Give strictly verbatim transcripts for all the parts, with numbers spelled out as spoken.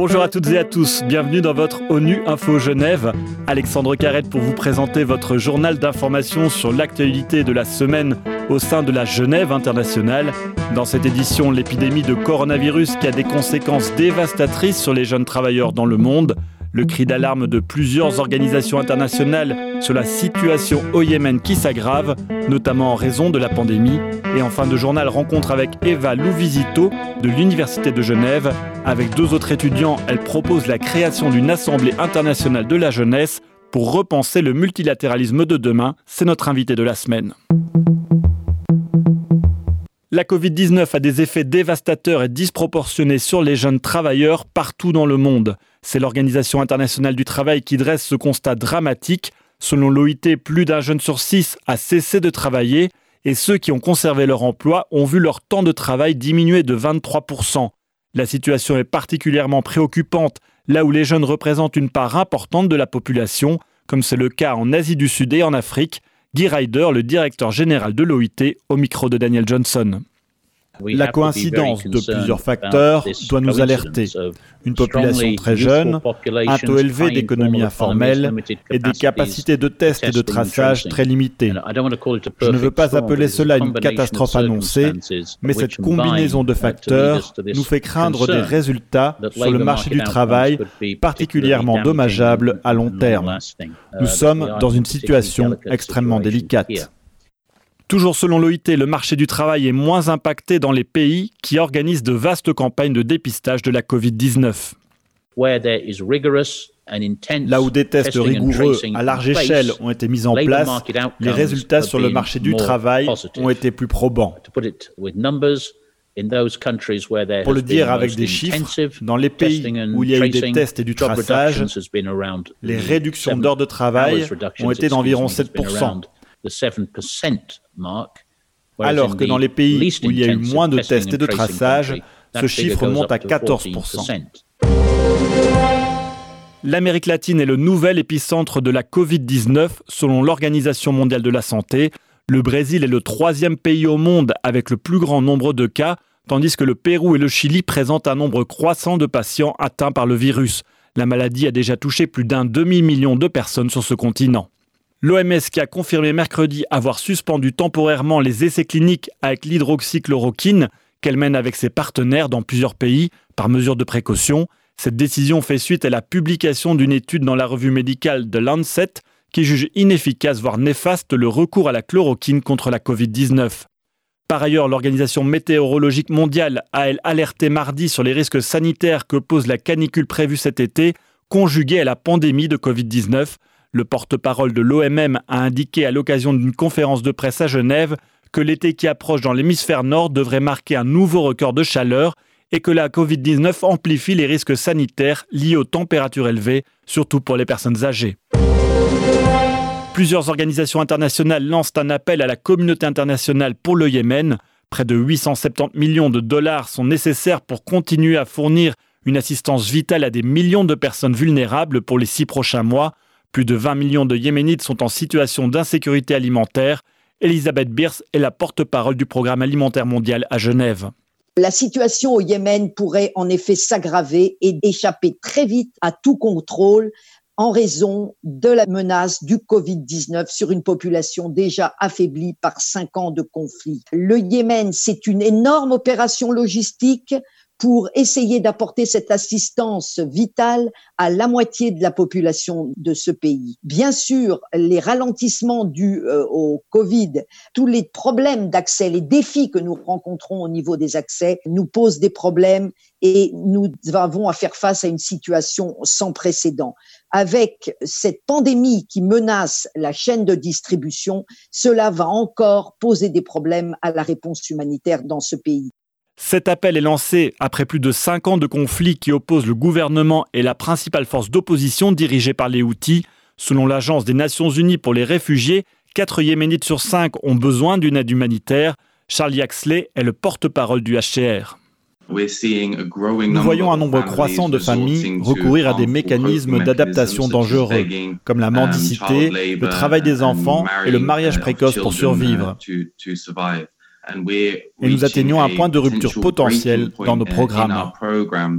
Bonjour à toutes et à tous, bienvenue dans votre ONU Info Genève. Alexandre Carrette pour vous présenter votre journal d'information sur l'actualité de la semaine au sein de la Genève internationale. Dans cette édition, l'épidémie de coronavirus qui a des conséquences dévastatrices sur les jeunes travailleurs dans le monde. Le cri d'alarme de plusieurs organisations internationales sur la situation au Yémen qui s'aggrave, notamment en raison de la pandémie. Et en fin de journal, rencontre avec Eva Louvisito de l'Université de Genève. Avec deux autres étudiants, elle propose la création d'une assemblée internationale de la jeunesse pour repenser le multilatéralisme de demain. C'est notre invité de la semaine. La covid dix-neuf a des effets dévastateurs et disproportionnés sur les jeunes travailleurs partout dans le monde. C'est l'Organisation internationale du travail qui dresse ce constat dramatique. Selon l'O I T, plus d'un jeune sur six a cessé de travailler et ceux qui ont conservé leur emploi ont vu leur temps de travail diminuer de vingt-trois pour cent. La situation est particulièrement préoccupante là où les jeunes représentent une part importante de la population, comme c'est le cas en Asie du Sud et en Afrique. Guy Ryder, le directeur général de l'O I T, au micro de Daniel Johnson. La coïncidence de plusieurs facteurs doit nous alerter. Une population très jeune, un taux élevé d'économie informelle et des capacités de test et de traçage très limitées. Je ne veux pas appeler cela une catastrophe annoncée, mais cette combinaison de facteurs nous fait craindre des résultats sur le marché du travail particulièrement dommageables à long terme. Nous sommes dans une situation extrêmement délicate. Toujours selon l'O I T, le marché du travail est moins impacté dans les pays qui organisent de vastes campagnes de dépistage de la covid dix-neuf. Là où des tests rigoureux à large échelle ont été mis en place, les résultats sur le marché du travail ont été plus probants. Pour le dire avec des chiffres, dans les pays où il y a eu des tests et du traçage, les réductions d'heures de travail ont été d'environ sept pour cent. Alors que dans les pays où il y a eu moins de tests et de traçage, ce chiffre monte à quatorze pour cent. L'Amérique latine est le nouvel épicentre de la covid dix-neuf selon l'Organisation mondiale de la santé. Le Brésil est le troisième pays au monde avec le plus grand nombre de cas, tandis que le Pérou et le Chili présentent un nombre croissant de patients atteints par le virus. La maladie a déjà touché plus d'un demi-million de personnes sur ce continent. L'O M S qui a confirmé mercredi avoir suspendu temporairement les essais cliniques avec l'hydroxychloroquine qu'elle mène avec ses partenaires dans plusieurs pays par mesure de précaution. Cette décision fait suite à la publication d'une étude dans la revue médicale The Lancet qui juge inefficace voire néfaste le recours à la chloroquine contre la covid dix-neuf. Par ailleurs, l'Organisation météorologique mondiale a elle alerté mardi sur les risques sanitaires que pose la canicule prévue cet été, conjuguée à la pandémie de covid dix-neuf. Le porte-parole de l'O M M a indiqué à l'occasion d'une conférence de presse à Genève que l'été qui approche dans l'hémisphère nord devrait marquer un nouveau record de chaleur et que la covid dix-neuf amplifie les risques sanitaires liés aux températures élevées, surtout pour les personnes âgées. Plusieurs organisations internationales lancent un appel à la communauté internationale pour le Yémen. Près de huit cent soixante-dix millions de dollars sont nécessaires pour continuer à fournir une assistance vitale à des millions de personnes vulnérables pour les six prochains mois. Plus de vingt millions de Yéménites sont en situation d'insécurité alimentaire. Elisabeth Bierce est la porte-parole du Programme alimentaire mondial à Genève. La situation au Yémen pourrait en effet s'aggraver et échapper très vite à tout contrôle en raison de la menace du covid dix-neuf sur une population déjà affaiblie par cinq ans de conflit. Le Yémen, c'est une énorme opération logistique pour essayer d'apporter cette assistance vitale à la moitié de la population de ce pays. Bien sûr, les ralentissements dus euh, au Covid, tous les problèmes d'accès, les défis que nous rencontrons au niveau des accès nous posent des problèmes et nous avons à faire face à une situation sans précédent. Avec cette pandémie qui menace la chaîne de distribution, cela va encore poser des problèmes à la réponse humanitaire dans ce pays. Cet appel est lancé après plus de cinq ans de conflit qui opposent le gouvernement et la principale force d'opposition dirigée par les Houthis. Selon l'Agence des Nations Unies pour les réfugiés, quatre Yéménites sur cinq ont besoin d'une aide humanitaire. Charlie Axley est le porte-parole du H C R. Nous voyons un nombre croissant de familles recourir à des mécanismes d'adaptation dangereux, comme la mendicité, le travail des enfants et le mariage précoce pour survivre. Et nous atteignons un point de rupture potentiel dans nos programmes.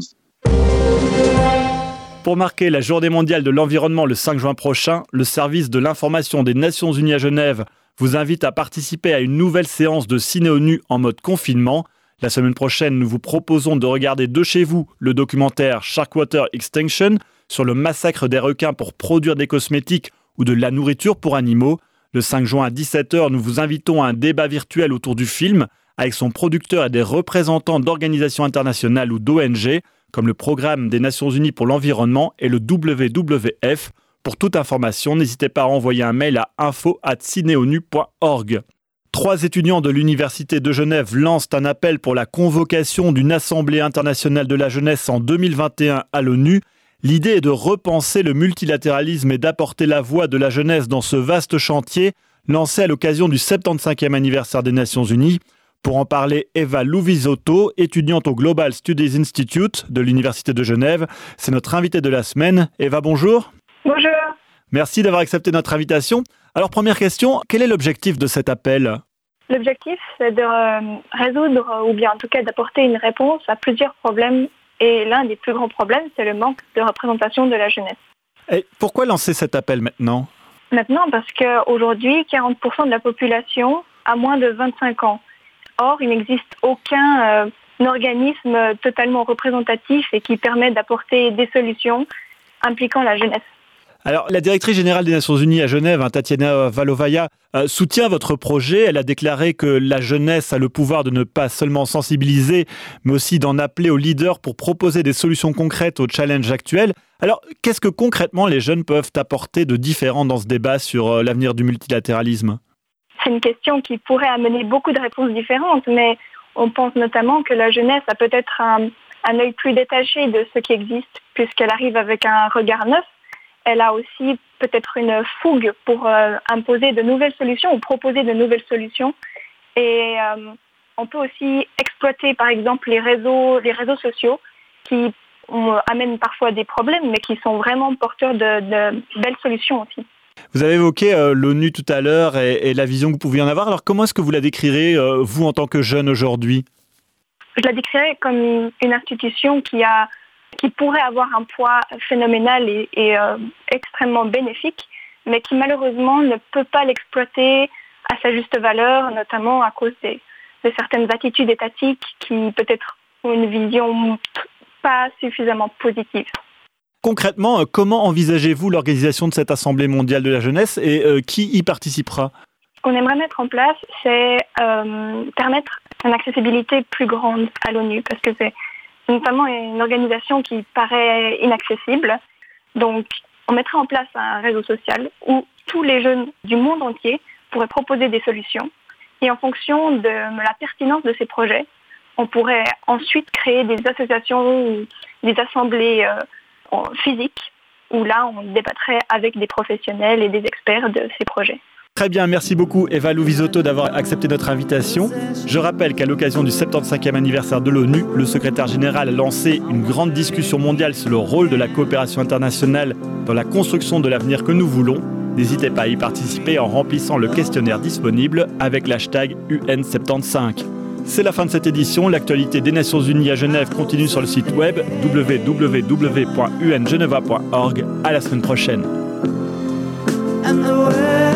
Pour marquer la Journée mondiale de l'environnement le cinq juin prochain, le service de l'information des Nations Unies à Genève vous invite à participer à une nouvelle séance de ciné-ONU en mode confinement. La semaine prochaine, nous vous proposons de regarder de chez vous le documentaire Sharkwater Extinction sur le massacre des requins pour produire des cosmétiques ou de la nourriture pour animaux. Le cinq juin à dix-sept heures, nous vous invitons à un débat virtuel autour du film avec son producteur et des représentants d'organisations internationales ou d'O N G, comme le Programme des Nations Unies pour l'environnement et le W W F. Pour toute information, n'hésitez pas à envoyer un mail à info arobase cineonu point org. Trois étudiants de l'Université de Genève lancent un appel pour la convocation d'une Assemblée internationale de la jeunesse en deux mille vingt et un à l'ONU. L'idée est de repenser le multilatéralisme et d'apporter la voix de la jeunesse dans ce vaste chantier lancé à l'occasion du soixante-quinzième anniversaire des Nations Unies. Pour en parler, Eva Louvizotto, étudiante au Global Studies Institute de l'Université de Genève. C'est notre invitée de la semaine. Eva, bonjour. Bonjour. Merci d'avoir accepté notre invitation. Alors, première question, quel est l'objectif de cet appel ? L'objectif, c'est de résoudre, ou bien en tout cas d'apporter une réponse à plusieurs problèmes. Et l'un des plus grands problèmes, c'est le manque de représentation de la jeunesse. Et pourquoi lancer cet appel maintenant ? Maintenant, parce qu'aujourd'hui, quarante pour cent de la population a moins de vingt-cinq ans. Or, il n'existe aucun euh, organisme totalement représentatif et qui permet d'apporter des solutions impliquant la jeunesse. Alors, la directrice générale des Nations Unies à Genève, hein, Tatiana Valovaya, euh, soutient votre projet. Elle a déclaré que la jeunesse a le pouvoir de ne pas seulement sensibiliser, mais aussi d'en appeler aux leaders pour proposer des solutions concrètes aux challenges actuels. Alors, qu'est-ce que concrètement les jeunes peuvent apporter de différent dans ce débat sur euh, l'avenir du multilatéralisme ? C'est une question qui pourrait amener beaucoup de réponses différentes, mais on pense notamment que la jeunesse a peut-être un, un œil plus détaché de ce qui existe, puisqu'elle arrive avec un regard neuf. Elle a aussi peut-être une fougue pour euh, imposer de nouvelles solutions ou proposer de nouvelles solutions. Et euh, on peut aussi exploiter, par exemple, les réseaux, les réseaux sociaux qui on, amènent parfois des problèmes, mais qui sont vraiment porteurs de, de belles solutions aussi. Vous avez évoqué euh, l'ONU tout à l'heure et, et la vision que vous pouviez en avoir. Alors, comment est-ce que vous la décrirez, euh, vous, en tant que jeune aujourd'hui ? Je la décrirais comme une institution qui a qui pourrait avoir un poids phénoménal et, et euh, extrêmement bénéfique, mais qui malheureusement ne peut pas l'exploiter à sa juste valeur, notamment à cause des, de certaines attitudes étatiques qui peut-être ont une vision pas suffisamment positive. Concrètement, comment envisagez-vous l'organisation de cette Assemblée mondiale de la jeunesse et euh, qui y participera ? Ce qu'on aimerait mettre en place, c'est euh, permettre une accessibilité plus grande à l'ONU, parce que c'est notamment une organisation qui paraît inaccessible. Donc, on mettrait en place un réseau social où tous les jeunes du monde entier pourraient proposer des solutions. Et en fonction de la pertinence de ces projets, on pourrait ensuite créer des associations ou des assemblées euh, physiques où là, on débattrait avec des professionnels et des experts de ces projets. Très bien, merci beaucoup Eva Louvizotto d'avoir accepté notre invitation. Je rappelle qu'à l'occasion du soixante-quinzième anniversaire de l'ONU, le secrétaire général a lancé une grande discussion mondiale sur le rôle de la coopération internationale dans la construction de l'avenir que nous voulons. N'hésitez pas à y participer en remplissant le questionnaire disponible avec l'hashtag U N soixante-quinze. C'est la fin de cette édition. L'actualité des Nations Unies à Genève continue sur le site web w w w point u n geneva point org. À la semaine prochaine.